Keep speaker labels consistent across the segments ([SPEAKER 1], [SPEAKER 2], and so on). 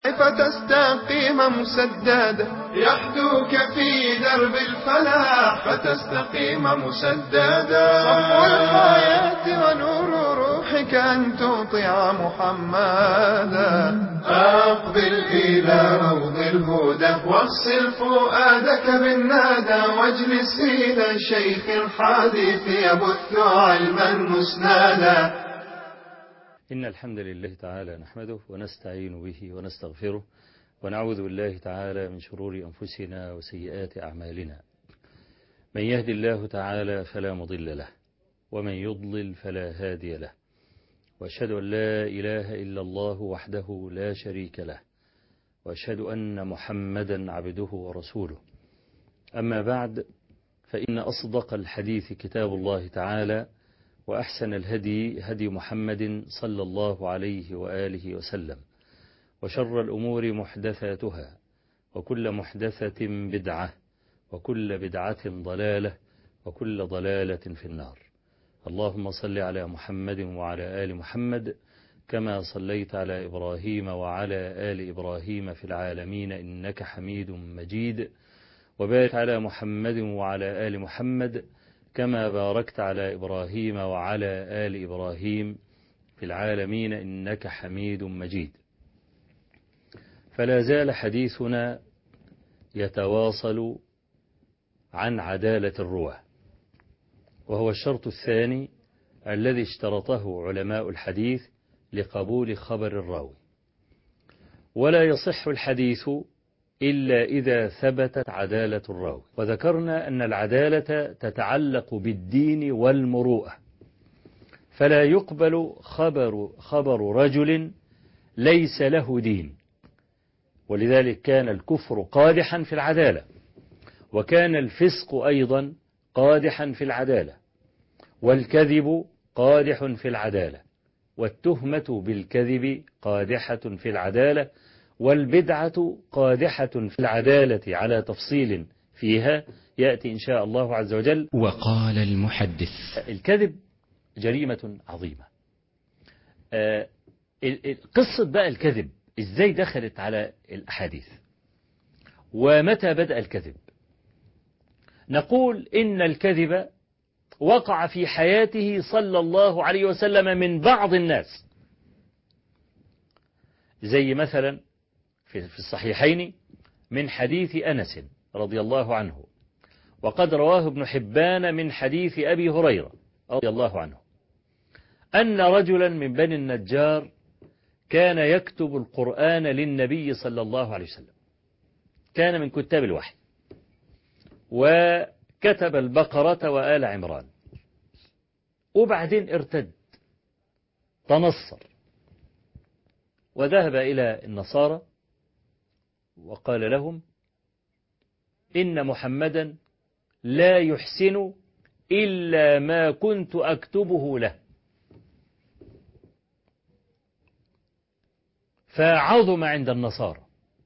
[SPEAKER 1] فتستقيم مسددا يحدوك في درب الفلاح فتستقيم مسددا صفو الحياة ونور روحك أن تطيع محمدا أقبل إلى روض الهدى واغسل فؤادك بالنادى واجلس إلى شيخ الحديث يبث علما مسنادا.
[SPEAKER 2] إن الحمد لله تعالى نحمده ونستعين به ونستغفره ونعوذ بالله تعالى من شرور أنفسنا وسيئات أعمالنا. من يهد الله تعالى فلا مضل له ومن يضلل فلا هادي له، وأشهد أن لا إله إلا الله وحده لا شريك له، وأشهد أن محمدا عبده ورسوله. أما بعد، فإن أصدق الحديث كتاب الله تعالى، وأحسن الهدي هدي محمد صلى الله عليه وآله وسلم، وشر الأمور محدثاتها، وكل محدثة بدعة، وكل بدعة ضلالة، وكل ضلالة في النار. اللهم صل على محمد وعلى آل محمد كما صليت على إبراهيم وعلى آل إبراهيم في العالمين إنك حميد مجيد، وبارك على محمد وعلى آل محمد كما باركت على إبراهيم وعلى آل إبراهيم في العالمين إنك حميد مجيد. فلا زال حديثنا يتواصل عن عدالة الرواة، وهو الشرط الثاني الذي اشترطه علماء الحديث لقبول خبر الراوي. ولا يصح الحديث إلا إذا ثبتت عدالة الراوي، وذكرنا أن العدالة تتعلق بالدين والمروءة، فلا يقبل خبر رجل ليس له دين. ولذلك كان الكفر قادحا في العدالة، وكان الفسق أيضا قادحا في العدالة، والكذب قادح في العدالة، والتهمة بالكذب قادحة في العدالة، والبدعة قادحة في العدالة على تفصيل فيها يأتي إن شاء الله عز وجل.
[SPEAKER 3] وقال المحدث:
[SPEAKER 2] الكذب جريمة عظيمة. قصة بقى الكذب إزاي دخلت على الأحاديث، ومتى بدأ الكذب؟ نقول إن الكذب وقع في حياته صلى الله عليه وسلم من بعض الناس، زي مثلا في الصحيحين من حديث أنس رضي الله عنه، وقد رواه ابن حبان من حديث أبي هريرة رضي الله عنه، أن رجلا من بني النجار كان يكتب القرآن للنبي صلى الله عليه وسلم، كان من كتاب الوحي، وكتب البقرة وآل عمران، وبعدين ارتد تنصر وذهب إلى النصارى وقال لهم: إن محمدا لا يحسن إلا ما كنت أكتبه له. فعظم عند النصارى،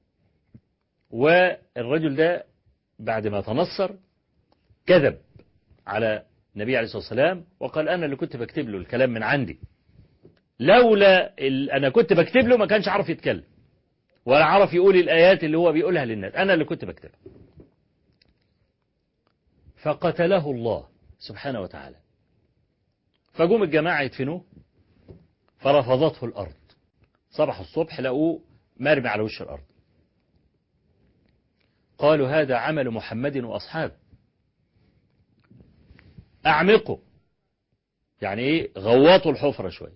[SPEAKER 2] والرجل ده بعد ما تنصر كذب على النبي عليه الصلاة والسلام وقال: أنا اللي كنت بكتب له الكلام من عندي، لولا أنا كنت بكتب له ما كانش عارف يتكلم ولا عرف يقول الآيات اللي هو بيقولها للناس، أنا اللي كنت بكتبها. فقتله الله سبحانه وتعالى. فقوم الجماعة يدفنوه، فرفضته الأرض. صبح الصبح لقوه مرمي على وش الأرض. قالوا: هذا عمل محمد وأصحابه. أعمقوا، يعني إيه؟ غوطوا الحفرة شوي،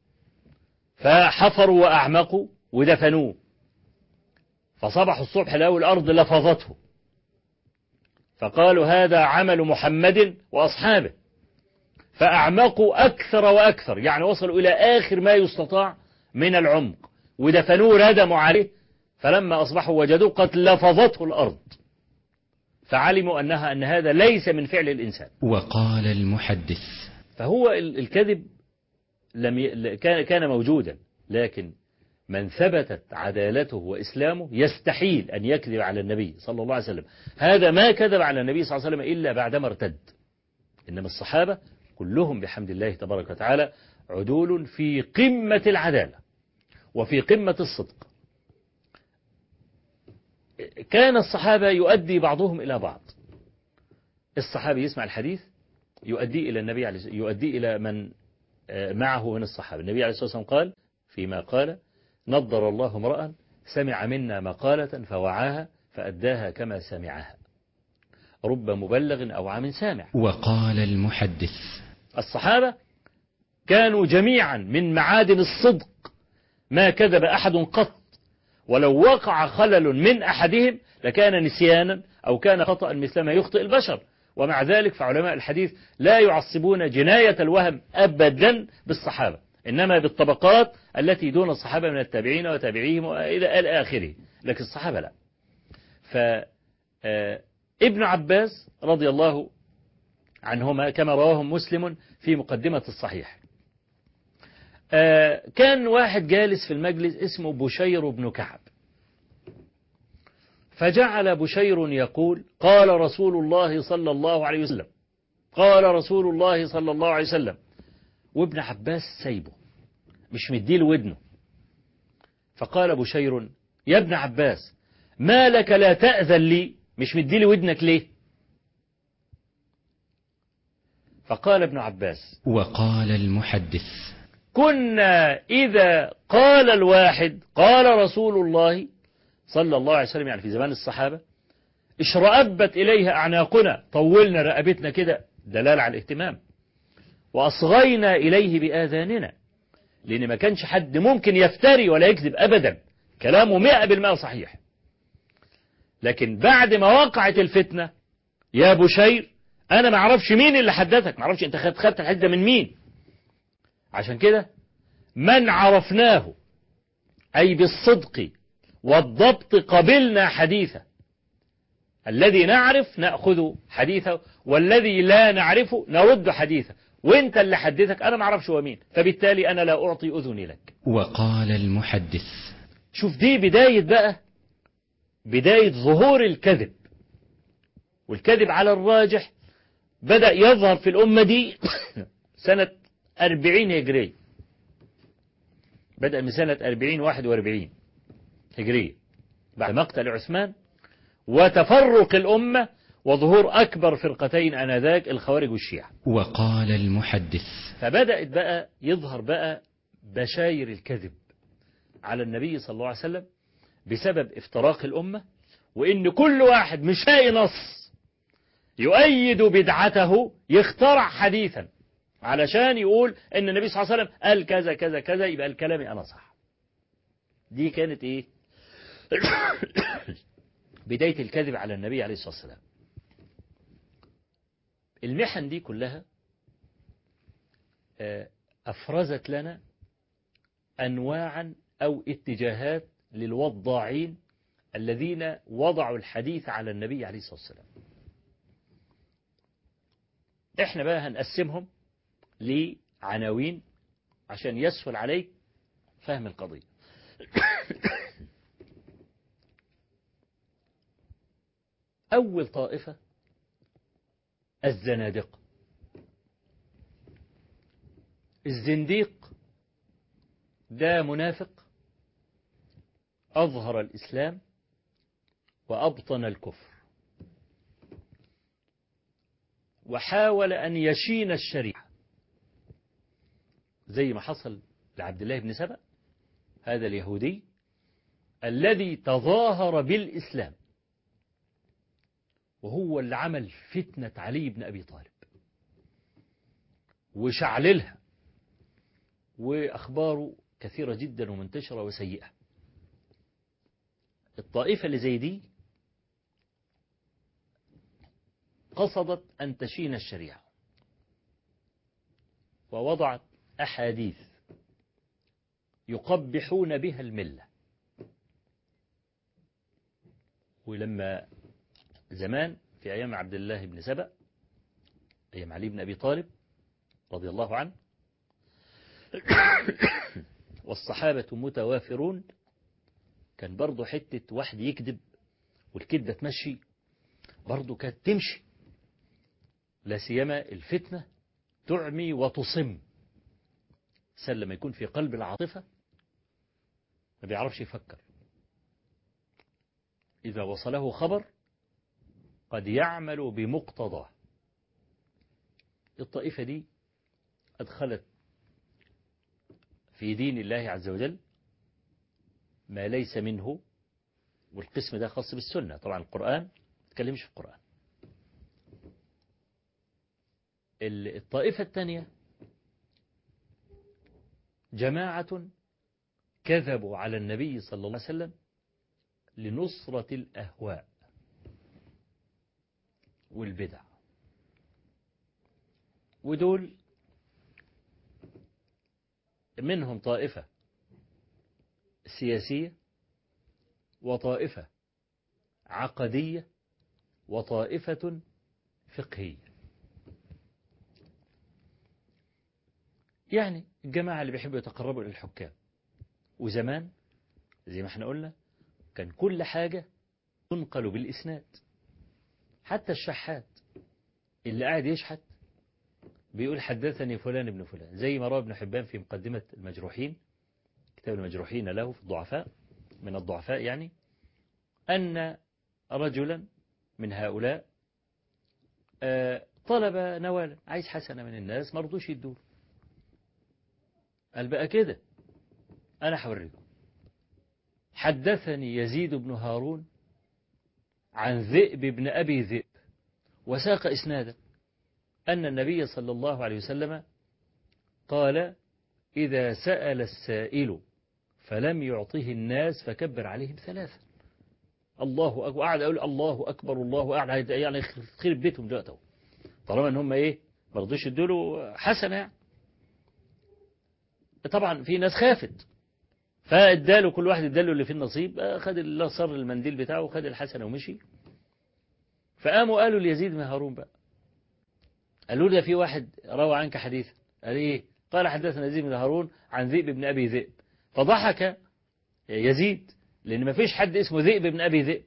[SPEAKER 2] فحفروا وأعمقوا ودفنوه. فصبح الصبح لقوا الأرض لفظته، فقالوا: هذا عمل محمد وأصحابه. فأعمقوا أكثر وأكثر، يعني وصلوا إلى آخر ما يستطاع من العمق، ودفنوه ردموا عليه. فلما أصبحوا وجدوه قد لفظته الأرض، فعلموا أن هذا ليس من فعل الإنسان.
[SPEAKER 3] وقال المحدث:
[SPEAKER 2] فهو الكذب كان موجودا، لكن من ثبتت عدالته وإسلامه يستحيل أن يكذب على النبي صلى الله عليه وسلم. هذا ما كذب على النبي صلى الله عليه وسلم إلا بعدما ارتد. إنما الصحابة كلهم بحمد الله تبارك وتعالى عدول في قمة العدالة وفي قمة الصدق. كان الصحابة يؤدي بعضهم إلى بعض. الصحابي يسمع الحديث يؤدي إلى النبي يؤدي إلى من معه من الصحابة. النبي عليه الصلاة والسلام قال فيما قال: نضر الله امرأ سمع منا مقالة فوعاها فأداها كما سمعها، رب مبلغ أو عام سامع.
[SPEAKER 3] وقال المحدث:
[SPEAKER 2] الصحابة كانوا جميعا من معادن الصدق، ما كذب أحد قط، ولو وقع خلل من أحدهم لكان نسيانا أو كان خطأ مثلما يخطئ البشر. ومع ذلك فعلماء الحديث لا يعصبون جناية الوهم أبدا بالصحابة، إنما بالطبقات التي دون الصحابة من التابعين وتابعيهم إلى آخره، لكن الصحابة لا. فابن عباس رضي الله عنهما كما رواه مسلم في مقدمة الصحيح، كان واحد جالس في المجلس اسمه بشير بن كعب، فجعل بشير يقول: قال رسول الله صلى الله عليه وسلم، قال رسول الله صلى الله عليه وسلم. وابن عباس سايبه مش مديله ودنه، فقال بشير: يا ابن عباس ما لك لا تأذن لي، مش مديلي ودنك ليه؟ فقال ابن عباس:
[SPEAKER 3] وقال المحدث:
[SPEAKER 2] كنا إذا قال الواحد قال رسول الله صلى الله عليه وسلم، يعني في زمان الصحابة، اشرأبت إليها أعناقنا، طولنا رقبتنا كده دلالة على الاهتمام، وأصغينا إليه بآذاننا، لأن ما كانش حد ممكن يفتري ولا يكذب أبدا، كلامه 100% صحيح. لكن بعد ما وقعت الفتنة يا بشير أنا ما أعرفش مين اللي حدثك، ما أعرفش أنت خدت الحديث من مين. عشان كده من عرفناه أي بالصدق والضبط قبلنا حديثه، الذي نعرف نأخذ حديثه، والذي لا نعرفه نرد حديثه، وانت اللي حدثك أنا ما أعرفش هو مين، فبالتالي أنا لا أعطي أذني لك.
[SPEAKER 3] وقال المحدث:
[SPEAKER 2] شوف دي بداية بقى، بداية ظهور الكذب، والكذب على الراجح بدأ يظهر في الأمة دي سنة 40 هجرية، بدأ من سنة 40-41 هجرية بعد مقتل عثمان وتفرق الأمة وظهور أكبر فرقتين آنذاك الخوارج والشيعة.
[SPEAKER 3] وقال المحدث:
[SPEAKER 2] فبدأت بقى يظهر بقى بشاير الكذب على النبي صلى الله عليه وسلم بسبب افتراق الأمة، وإن كل واحد مش لاقي نص يؤيد بدعته يخترع حديثا علشان يقول ان النبي صلى الله عليه وسلم قال كذا كذا كذا، يبقى الكلام انا صح. دي كانت ايه؟ بداية الكذب على النبي عليه الصلاة والسلام. المحن دي كلها أفرزت لنا أنواعا أو اتجاهات للوضاعين الذين وضعوا الحديث على النبي عليه الصلاة والسلام. احنا بقى هنقسمهم لعناوين عشان يسهل عليك فهم القضية. أول طائفة الزنادقة. الزنديق ده منافق أظهر الإسلام وأبطن الكفر، وحاول أن يشين الشريعة زي ما حصل لعبد الله بن سبأ، هذا اليهودي الذي تظاهر بالإسلام، وهو اللي عمل فتنة علي بن أبي طالب وشعللها، وأخباره كثيرة جدا ومنتشرة وسيئة. الطائفة اللي زي دي قصدت أن تشين الشريعة ووضعت أحاديث يقبحون بها الملة. ولما زمان في أيام عبد الله بن سبأ، أيام علي بن أبي طالب رضي الله عنه، والصحابة متوافرون، كان برضو حتة واحد يكذب والكذبة تمشي برضو كانت تمشي، لا سيما الفتنة تعمي وتصم. لما يكون في قلب العاطفة ما بيعرفش يفكر، إذا وصله خبر قد يعمل بمقتضاه. الطائفة دي أدخلت في دين الله عز وجل ما ليس منه، والقسم ده خاص بالسنة. طبعا القرآن ما تكلمش في القرآن. الطائفة الثانية جماعة كذبوا على النبي صلى الله عليه وسلم لنصرة الأهواء والبدع، ودول منهم طائفة سياسية وطائفة عقدية وطائفة فقهية. يعني الجماعة اللي بيحبوا يتقربوا إلى الحكام، وزمان زي ما احنا قلنا كان كل حاجة تنقل بالإسناد، حتى الشحات اللي قاعد يشحت بيقول حدثني فلان ابن فلان، زي ما روى ابن حبان في مقدمة المجروحين، كتاب المجروحين له في الضعفاء، من الضعفاء يعني، أن رجلا من هؤلاء طلب نوالا، عايز حسنة من الناس ما رضوش يدوه، قال بقى كده أنا هوريكم. حدثني يزيد بن هارون عن ذئب بن أبي ذئب، وساق إسنادا أن النبي صلى الله عليه وسلم قال: إذا سأل السائل فلم يعطه الناس فكبر عليهم ثلاثة. الله أكبر، قاعد أقول الله أكبر الله، قاعد يعني خرب بيتهم دلوقتي طالما ان هم ايه ما رضوش يدوا له حسنه يعني. طبعا في ناس خافت فاداله، كل واحد اداله اللي في النصيب، خد الله صر المنديل بتاعه وخد الحسنه ومشي. فقاموا قالوا ليزيد بن هارون بقى، قالوا ده في واحد روى عنك حديثا، قال ايه؟ قال حدثنا يزيد بن هارون عن ذئب بن ابي ذئب. فضحك يزيد لان ما فيش حد اسمه ذئب بن ابي ذئب.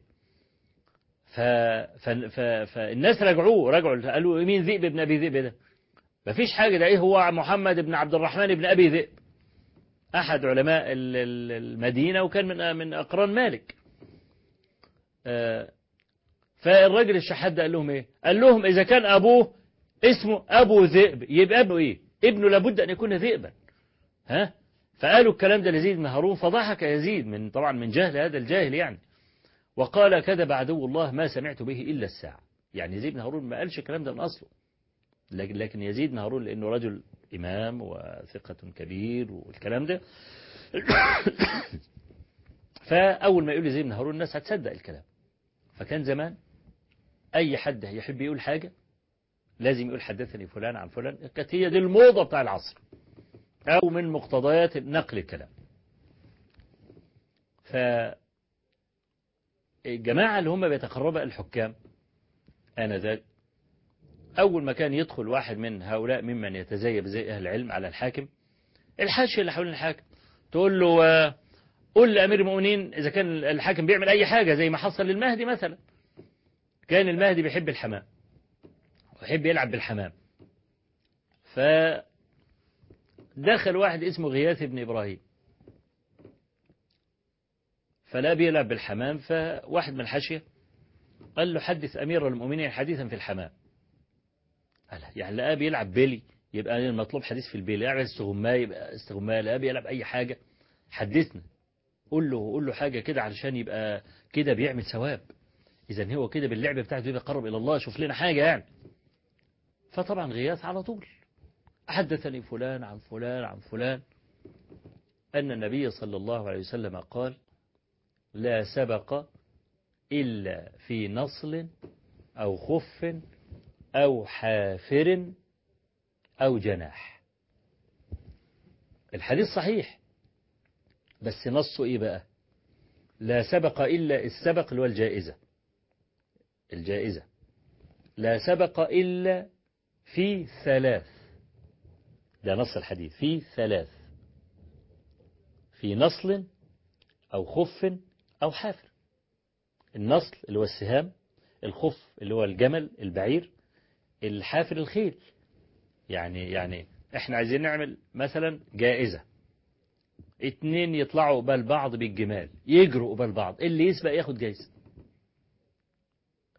[SPEAKER 2] فالناس رجعوا قالوا مين ذئب بن ابي ذئب ده؟ ما فيش حاجه، ده ايه هو محمد بن عبد الرحمن بن ابي ذئب، احد علماء المدينه وكان من اقران مالك. فالراجل الشحات ده قال لهم ايه؟ قال لهم اذا كان ابوه اسمه ابو ذئب يبقى ابنه ايه؟ ابنه لابد ان يكون ذئبا. ها؟ فقالوا الكلام ده ليزيد بن هارون، فضحك يزيد طبعا من جهل هذا الجاهل يعني، وقال: كذب عدو الله ما سمعت به إلا الساعة. يعني يزيد بن هارون ما قالش الكلام ده من أصله، لكن يزيد بن هارون لأنه رجل إمام وثقة كبير والكلام ده فأول ما يقول يزيد بن هارون الناس هتصدق الكلام. فكان زمان أي حد يحب يقول حاجة لازم يقول حدثني فلان عن فلان، كانت هي دي الموضة بتاع العصر أو من مقتضيات نقل الكلام. الجماعة اللي هم بيتقربوا الحكام آنذاك، أول ما كان يدخل واحد من هؤلاء ممن يتزيب زي أهل العلم على الحاكم، الحاشية اللي حوالين الحاكم تقول له قل لأمير المؤمنين إذا كان الحاكم بيعمل أي حاجة، زي ما حصل للمهدي مثلا. كان المهدي بيحب الحمام ويحب يلعب بالحمام، فدخل واحد اسمه غياث بن إبراهيم فلا بيلعب بالحمام، فواحد من الحاشية قال له حدث أمير المؤمنين حديثا في الحمام. قال يعني لقاه بيلعب بيلي يبقى المطلوب حديث في البيلي، يلعب استغماية يبقى استغماية، لقاه بيلعب أي حاجة حدثنا، قول له حاجة كده علشان يبقى كده بيعمل ثواب، إذا هو كده باللعب بتاعته يبقى قرب إلى الله، شوف لنا حاجة يعني. فطبعا غياث على طول حدثني فلان عن فلان عن فلان أن النبي صلى الله عليه وسلم قال: لا سبق إلا في نصل أو خف أو حافر أو جناح. الحديث صحيح بس نصه إيه بقى؟ لا سبق إلا السبق اللي هو الجائزة لا سبق إلا في ثلاث، ده نص الحديث، في ثلاث: في نصل أو خف أو حافر. النصل اللي هو السهام، الخف اللي هو الجمل البعير، الحافر الخيل. يعني احنا عايزين نعمل مثلا جائزة، 2 يطلعوا قبال بعض بالجمال يجروا قبال بعض، اللي يسبق ياخد جائزة.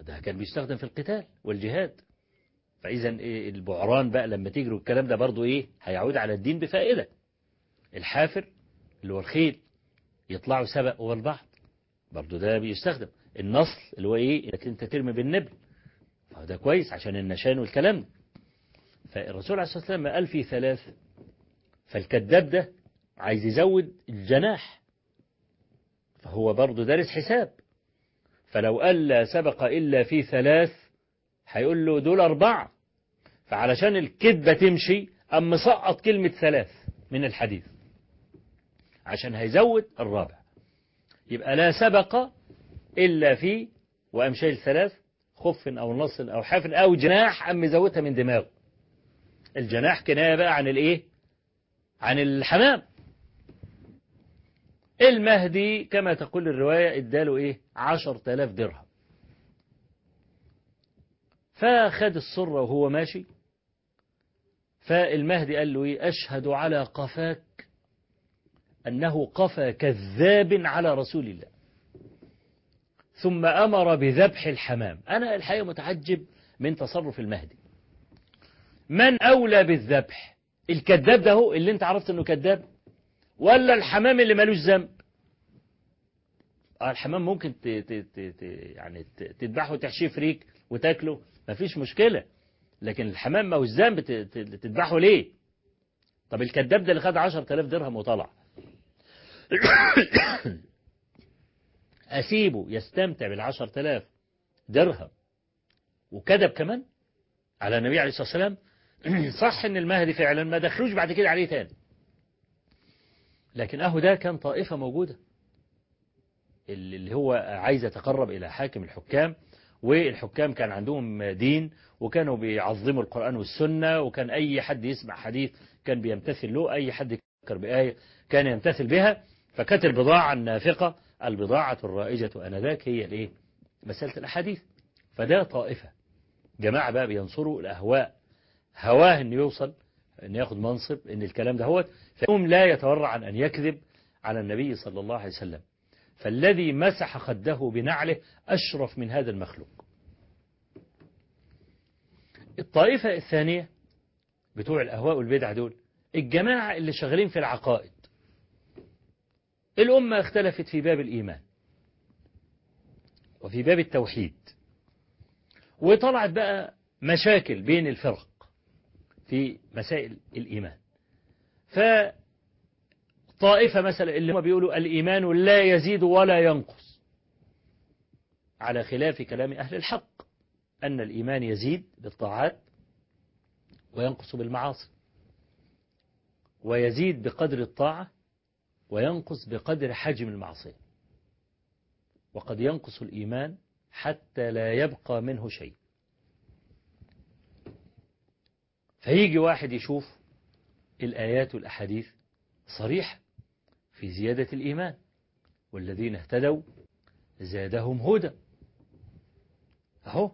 [SPEAKER 2] ده كان بيستخدم في القتال والجهاد. فإذا البعران بقى لما تجروا الكلام ده برضو هيعود على الدين بفائدة. الحافر اللي هو الخيل يطلعوا سبق والبعض برضو ده بيستخدم. النصل اللي هو انك انت ترمي بالنبل، فده كويس عشان النشان والكلام ده. فالرسول عليه الصلاة والسلام قال في 3، فالكذاب ده عايز يزود الجناح، فهو برضو دارس حساب. فلو قال لا سبق إلا في 3 هيقول له دول 4، فعلشان الكذبة تمشي أم مسقط كلمة 3 من الحديث عشان هيزود الرابع. يبقى لا سبق إلا في وأم شايل 3 خف أو نص أو حافر أو جناح أم مزودها من دماغه. الجناح كناية بقى عن عن الحمام. المهدي كما تقول الرواية اداله 10,000 درهم. فخد السرة وهو ماشي، فالمهدي قال له أشهد على قفاك أنه قفى كذاب على رسول الله، ثم أمر بذبح الحمام. أنا الحقيقة متعجب من تصرف المهدي. من أولى بالذبح؟ الكذاب ده هو اللي انت عرفت انه كذاب، ولا الحمام اللي مالوش ذنب؟ الحمام ممكن يعني تذبحه وتحشيه فريك وتاكله، مفيش مشكلة، لكن الحمام ما هوش ذنب تذبحه ليه؟ طب الكذاب ده اللي خد 10,000 درهم وطلع أسيبه يستمتع بال10,000 درهم وكذب كمان على النبي عليه الصلاة والسلام؟ صح ان المهدي فعلا ما دخلوش بعد كده عليه تاني، لكن ده كان طائفة موجودة اللي هو عايز يتقرب إلى حاكم الحكام، والحكام كان عندهم دين وكانوا بيعظموا القرآن والسنة، وكان أي حد يسمع حديث كان بيمتثل له، أي حد يفكر بآية كان يمتثل بها. فكانت البضاعة النافقة البضاعة الرائجة آنذاك هي مسألة الأحاديث. فده طائفة جماعة بقى بينصروا الأهواء، هواه أن يوصل أن يأخذ منصب أن الكلام ده هو، فهم لا يتورع عن أن يكذب على النبي صلى الله عليه وسلم. فالذي مسح خده بنعله أشرف من هذا المخلوق. الطائفة الثانية بتوع الأهواء والبدع دول الجماعة اللي شغالين في العقائد. الأمة اختلفت في باب الإيمان وفي باب التوحيد، وطلعت بقى مشاكل بين الفرق في مسائل الإيمان. فطائفة مثلا اللي هم بيقولوا الإيمان لا يزيد ولا ينقص، على خلاف كلام أهل الحق أن الإيمان يزيد بالطاعات وينقص بالمعاصي، ويزيد بقدر الطاعة وينقص بقدر حجم المعصية، وقد ينقص الإيمان حتى لا يبقى منه شيء. فيجي واحد يشوف الآيات والأحاديث صريحة في زيادة الإيمان، والذين اهتدوا زادهم هدى أهو،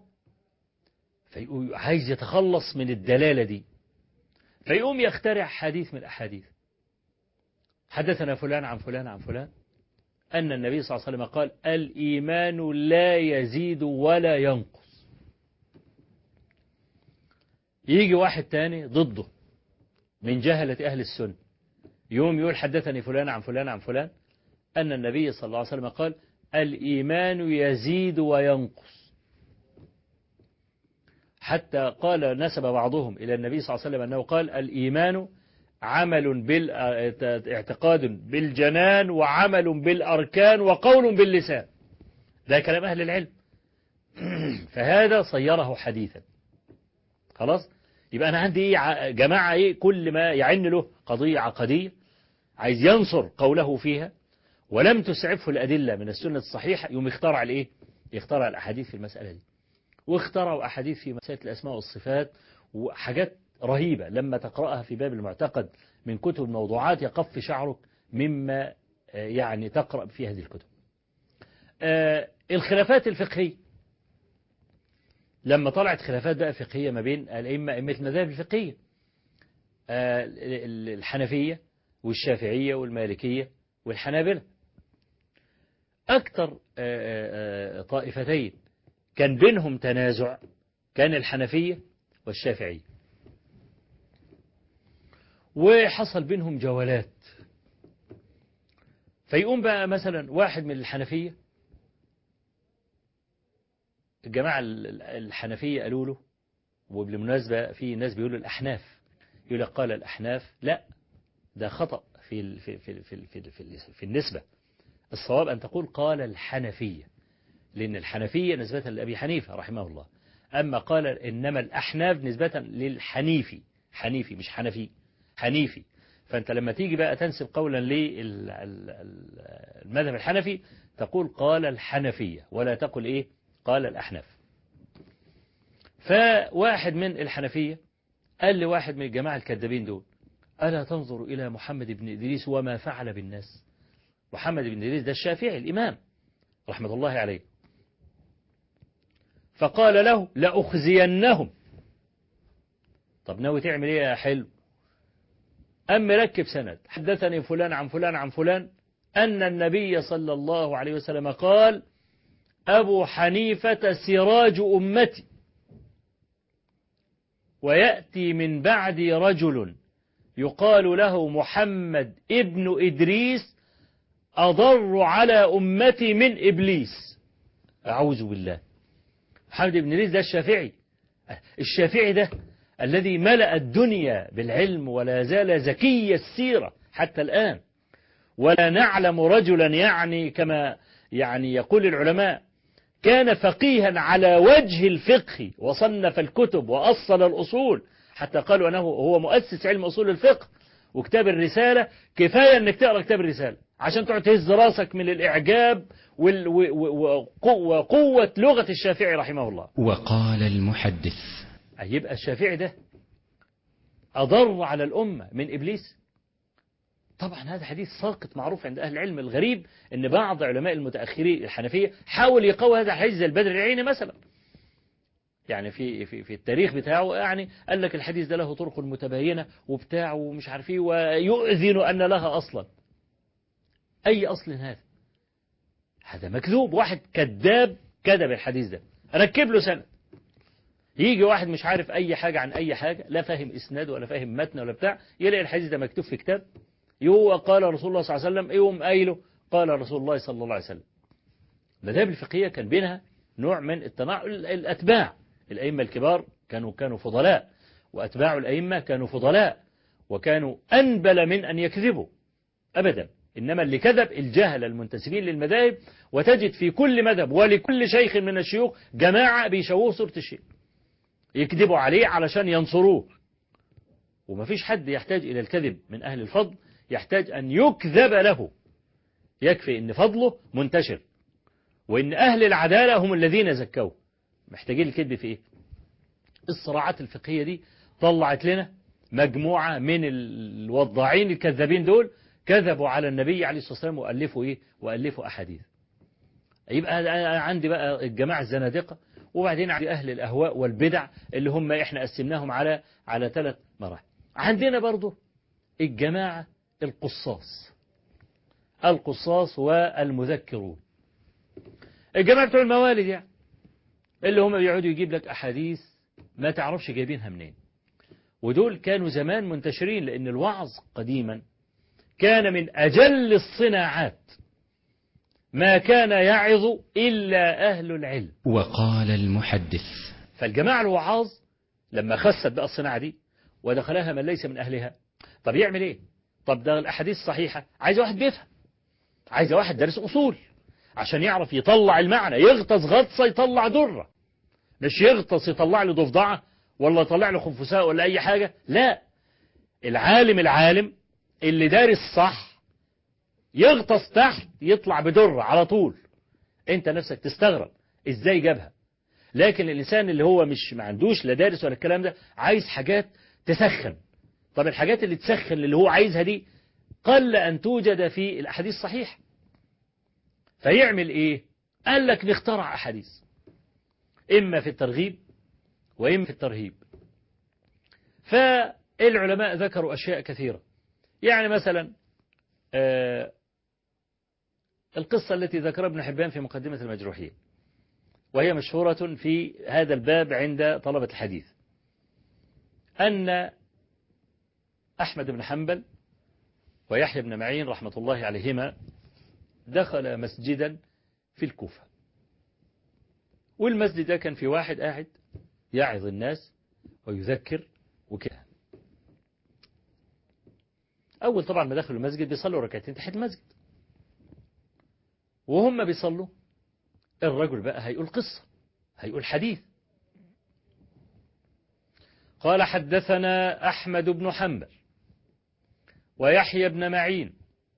[SPEAKER 2] عايز يتخلص من الدلالة دي، فيقوم يخترع حديث من الأحاديث. حدثنا فلان عن فلان عن فلان أن النبي صلى الله عليه وسلم قال الإيمان لا يزيد ولا ينقص. يجي واحد تاني ضده من جهلة أهل السنة يوم يقول حدثني فلان عن فلان عن فلان أن النبي صلى الله عليه وسلم قال الإيمان يزيد وينقص، حتى قال نسب بعضهم إلى النبي صلى الله عليه وسلم أنه قال الإيمان عمل اعتقاد بالجنان وعمل بالأركان وقول باللسان. ده كلام أهل العلم. فهذا صيره حديثا. خلاص، يبقى أنا عندي جماعة كل ما يعن له قضية عقدية عايز ينصر قوله فيها ولم تسعفه الأدلة من السنة الصحيحة، يوم يخترع يخترع الأحاديث في المسألة دي، واخترعوا أحاديث في مسألة الأسماء والصفات وحاجات رهيبة لما تقرأها في باب المعتقد من كتب الموضوعات يقف شعرك مما يعني تقرأ في هذه الكتب. الخلافات الفقهية، لما طلعت خلافات بقى فقهية ما بين أئمة المذاهب الفقهية، الحنفية والشافعية والمالكية والحنابلة، أكثر طائفتين كان بينهم تنازع، كان الحنفية والشافعية، وحصل بينهم جولات. فيقوم بقى مثلا واحد من الحنفية، الجماعة الحنفية قالوا له، وبالمناسبة في ناس بيقولوا الأحناف، يقول لك قال الأحناف، لا ده خطأ في النسبة. الصواب أن تقول قال الحنفية، لأن الحنفية نسبة لأبي حنيفة رحمه الله، أما قال إنما الأحناف نسبة للحنيفي، حنيفي مش حنفي، حنيفي. فأنت لما تيجي بقى تنسب قولا للمذهب الحنفي تقول قال الحنفية، ولا تقول إيه قال الأحناف. فواحد من الحنفية قال لواحد من الجماعة الكذابين دول: ألا تنظر إلى محمد بن إدريس وما فعل بالناس؟ محمد بن إدريس ده الشافعي الإمام رحمة الله عليه. فقال له: لأخزينهم. طب ناوي تعمل إيه يا حلو؟ أم ركب سند: حدثني فلان عن فلان عن فلان أن النبي صلى الله عليه وسلم قال: أبو حنيفة سراج أمتي، ويأتي من بعدي رجل يقال له محمد ابن إدريس أضر على أمتي من إبليس. أعوذ بالله. محمد بن إدريس ده الشافعي، الشافعي ده الذي ملأ الدنيا بالعلم ولا زال زكي السيرة حتى الآن، ولا نعلم رجلا يعني كما يعني يقول العلماء كان فقيها على وجه الفقه، وصنف الكتب وأصل الأصول، حتى قالوا أنه هو مؤسس علم أصول الفقه. وكتاب الرسالة كفاية أنك تقرأ كتاب الرسالة عشان تقعد تهز راسك من الإعجاب وقوة لغة الشافعي رحمه الله.
[SPEAKER 3] وقال المحدث:
[SPEAKER 2] يبقى الشافعي ده أضر على الأمة من إبليس. طبعا هذا حديث ساقط معروف عند أهل العلم. الغريب أن بعض علماء المتأخرين الحنفية حاول يقوي هذا الحديث زي البدر العيني مثلا، يعني في التاريخ بتاعه يعني قال لك الحديث ده له طرق متباينة وبتاع ومش عارف ايه، ويؤذن أن لها أصلا. أي أصل هذا؟ هذا مكذوب. واحد كذاب كذب الحديث ده، ركب له سند. يجي واحد مش عارف أي حاجة عن أي حاجة، لا فاهم إسناد ولا فاهم متن ولا بتاع، يلاقي الحديث ده مكتوب في كتاب، يو قال رسول الله صلى الله عليه وسلم، يوم قايله قال رسول الله صلى الله عليه وسلم. المذاهب الفقهية كان بينها نوع من التناعل. الأتباع الأئمة الكبار كانوا فضلاء، وأتباع الأئمة كانوا فضلاء، وكانوا أنبل من أن يكذبوا أبدا. إنما اللي كذب الجهل المنتسبين للمذاهب، وتجد في كل مذهب ولكل شيخ من الشيوخ جماعة بيشوهوا صورة الشيخ، يكذبوا عليه علشان ينصروه. ومفيش حد يحتاج إلى الكذب من أهل الفضل، يحتاج أن يكذب له. يكفي أن فضله منتشر، وأن أهل العدالة هم الذين زكوه. محتاجين الكذب في إيه؟ الصراعات الفقهية دي طلعت لنا مجموعة من الوضاعين الكذابين دول، كذبوا على النبي عليه الصلاة والسلام وألفوا إيه؟ وألفوا أحاديث. يبقى عندي بقى الجماعة الزنادقة، وبعدين عندي أهل الأهواء والبدع اللي هم إحنا قسمناهم على 3 مراحل. عندنا برضو الجماعة القصاص والمذكرون، الجماعة بتوع الموالد يعني، اللي هم بيقعدوا يجيب لك أحاديث ما تعرفش جايبينها منين. ودول كانوا زمان منتشرين، لأن الوعظ قديما كان من أجل الصناعات، ما كان يعظ إلا أهل العلم.
[SPEAKER 3] وقال المحدث:
[SPEAKER 2] فالجماعة الوعاظ لما خست بقى الصناعة دي ودخلها من ليس من أهلها، طب يعمل إيه؟ طب ده الأحاديث صحيحة، عايز واحد بيفهم، عايز واحد دارس أصول عشان يعرف يطلع المعنى، يغطس غطسة يطلع درة، مش يغطس يطلع له ضفدعة ولا يطلع له خنفساء ولا أي حاجة. لا، العالم اللي دارس صح يغطس تحت يطلع بدرة على طول. انت نفسك تستغرب ازاي جابها. لكن الإنسان اللي هو مش ما عندوش لا دارس ولا الكلام ده، عايز حاجات تسخن. طب الحاجات اللي تسخن اللي هو عايزها دي قل أن توجد في الأحاديث الصحيحة. فيعمل إيه؟ قال لك نخترع أحاديث، إما في الترغيب وإما في الترهيب. فالعلماء ذكروا أشياء كثيرة، يعني مثلا القصة التي ذكرها ابن حبان في مقدمة المجروحين، وهي مشهورة في هذا الباب عند طلبة الحديث، أن أحمد بن حنبل ويحيى بن معين رحمة الله عليهما دخل مسجدا في الكوفة، والمسجد ده كان في واحد قاعد يعظ الناس ويذكر وكده. أول طبعا ما دخلوا المسجد بيصلوا ركعتين تحت المسجد، وهم بيصلوا الرجل بقى هيقول قصة، هيقول حديث. قال حدثنا أحمد بن حنبل ويحيى بن معين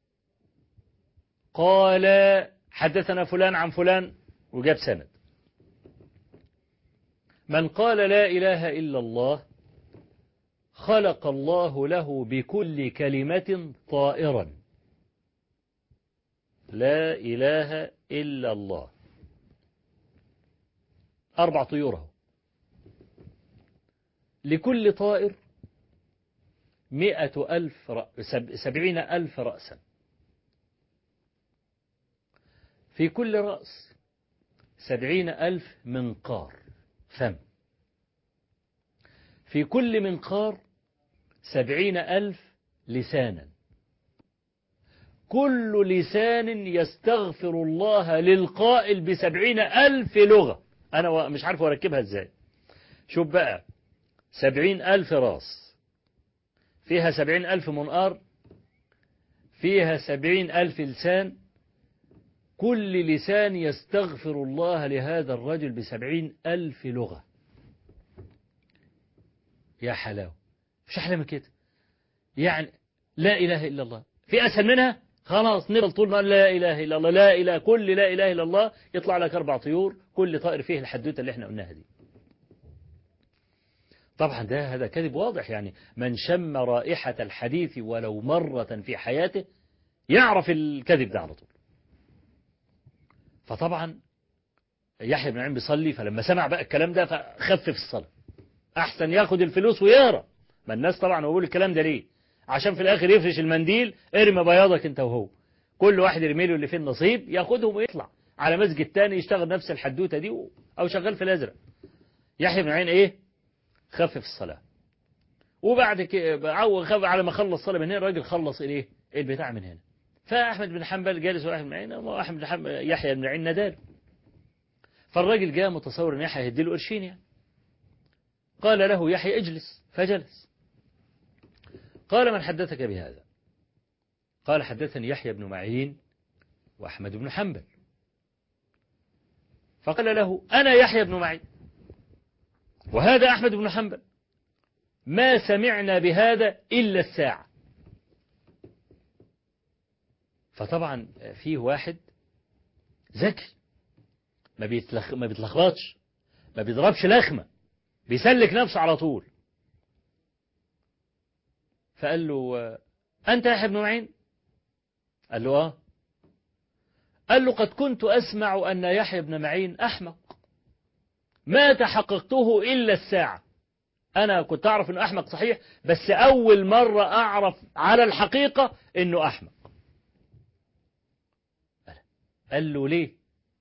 [SPEAKER 2] قال حدثنا فلان عن فلان، وجاب سند. من قال لا إله إلا الله خلق الله له بكل كلمة طائرا. لا إله إلا الله 4 طيور، لكل طائر 70,000 رأسا، في كل رأس 70,000 منقار فم، في كل منقار 70,000 لسانا، كل لسان يستغفر الله للقائل 70,000 لغة. أنا مش عارف أركبها إزاي. شوف بقى 70,000 راس، فيها 70,000 منقار، فيها 70,000 لسان، كل لسان يستغفر الله لهذا الرجل 70,000 لغة. يا حلاوة، مش أحلى من كده. يعني لا إله إلا الله في أسهل منها؟ خلاص نفضل طول ما لا إله إلا الله، لا إله، كل لا إله إلا الله يطلع لك 4 طيور، كل طائر فيه الحدوتة اللي احنا قلناها دي. طبعا هذا كذب واضح، يعني من شم رائحة الحديث ولو مرة في حياته يعرف الكذب ده على طول. فطبعا يحيى بن معين بيصلي، فلما سمع بقى الكلام ده فخفف الصلاة، أحسن ياخد الفلوس ويهرب. ما الناس طبعا بيقول الكلام ده ليه؟ عشان في الآخر يفرش المنديل، ارمي بياضك انت وهو، كل واحد يرمي له اللي فيه النصيب، ياخدهم ويطلع على مسجد تاني يشتغل نفس الحدوتة دي، أو شغال في الأزرق. يحيى بن معين إيه؟ خفف الصلاة. وبعد كده على ما خلص صلاة من هنا، الراجل خلص إيه البتاع من هنا. فأحمد بن حنبل جالس وأحمد بن معين، وأحمد بن حنبل يحيى بن معين نداله. فالراجل جاء متصور إن يحيى هيديله قرشين يعني. قال له يحيى اجلس، فجلس. قال من حدثك بهذا؟ قال حدثني يحيى بن معين وأحمد بن حنبل. فقال له أنا يحيى بن معين وهذا أحمد بن حنبل، ما سمعنا بهذا إلا الساعة. فطبعا فيه واحد ذكي، ما بيتلخبطش، ما بيضربش لخمة، بيسلك نفسه على طول. فقال له أنت يحيى بن معين؟ قال له آه. قال له قد كنت أسمع أن يحيى بن معين أحمق، ما تحققته إلا الساعة. أنا كنت أعرف أنه أحمق صحيح، بس أول مرة أعرف على الحقيقة أنه أحمق. قال له ليه؟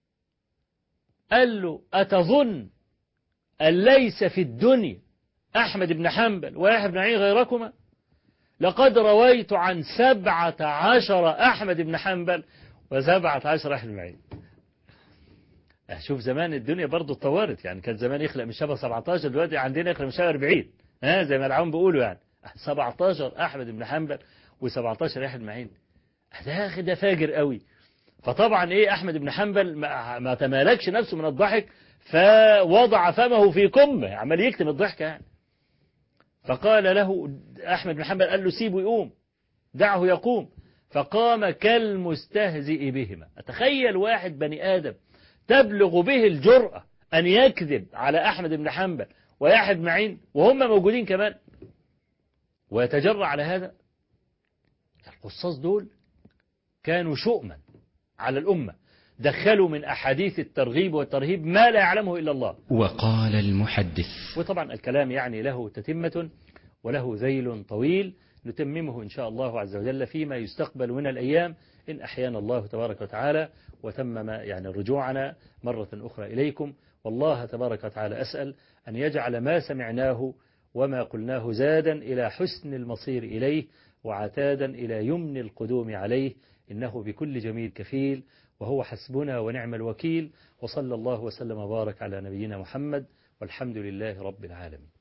[SPEAKER 2] قال له أتظن أن ليس في الدنيا أحمد بن حنبل ويحيى بن معين غيركما؟ لقد رويت عن 17 أحمد بن حنبل و17 أحمد بن معين. شوف زمان الدنيا برضو اتطورت، يعني كان زمان يخلق من شبه 17، دلوقتي عندنا يخلق من شبه 40، زي ما العوام بيقولوا يعني 17 أحمد بن حنبل و17 أحمد بن معين. ده فاجر قوي. فطبعا ايه أحمد بن حنبل ما تمالكش نفسه من الضحك، فوضع فمه في كمه، عمال يكتم الضحك يعني. فقال له أحمد بن حنبل، قال له سيبه يقوم، دعه يقوم. فقام كالمستهزئ بهما. أتخيل واحد بني آدم تبلغ به الجرأة أن يكذب على أحمد بن حنبل ويحيى بن معين وهم موجودين كمان، ويتجرأ على هذا. القصاص دول كانوا شؤما على الأمة، دخلوا من أحاديث الترغيب والترهيب ما لا يعلمه إلا الله.
[SPEAKER 3] وقال المحدث.
[SPEAKER 2] وطبعا الكلام يعني له تتمة وله ذيل طويل، نتممه إن شاء الله عز وجل فيما يستقبل من الأيام، إن أحيانا الله تبارك وتعالى وتمم يعني رجوعنا مرة أخرى إليكم. والله تبارك وتعالى أسأل أن يجعل ما سمعناه وما قلناه زادا إلى حسن المصير إليه وعتادا إلى يمن القدوم عليه، إنه بكل جميل كفيل وهو حسبنا ونعم الوكيل. وصلى الله وسلم وبارك على نبينا محمد والحمد لله رب العالمين.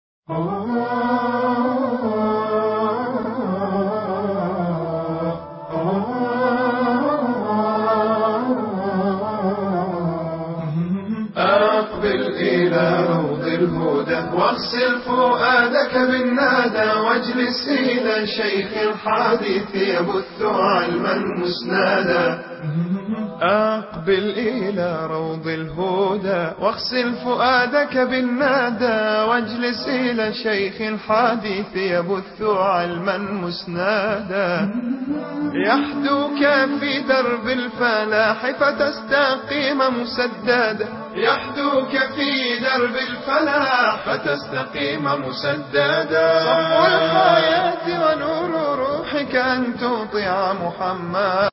[SPEAKER 1] أقبل إلى روض الهدى واغسل فؤادك بالنادى واجلس إلى شيخ الحديث يبث علما مسنادا. أقبل إلى روض الهدى واغسل فؤادك بالنادى واجلس إلى شيخ الحديث يبث علما مسنادا. يحدوك في درب الفلاح فتستقيم مسددا. يحدوك في درب الفلاح فتستقيم مسددا. صفو الحياة ونور روحك أن تطيع محمد.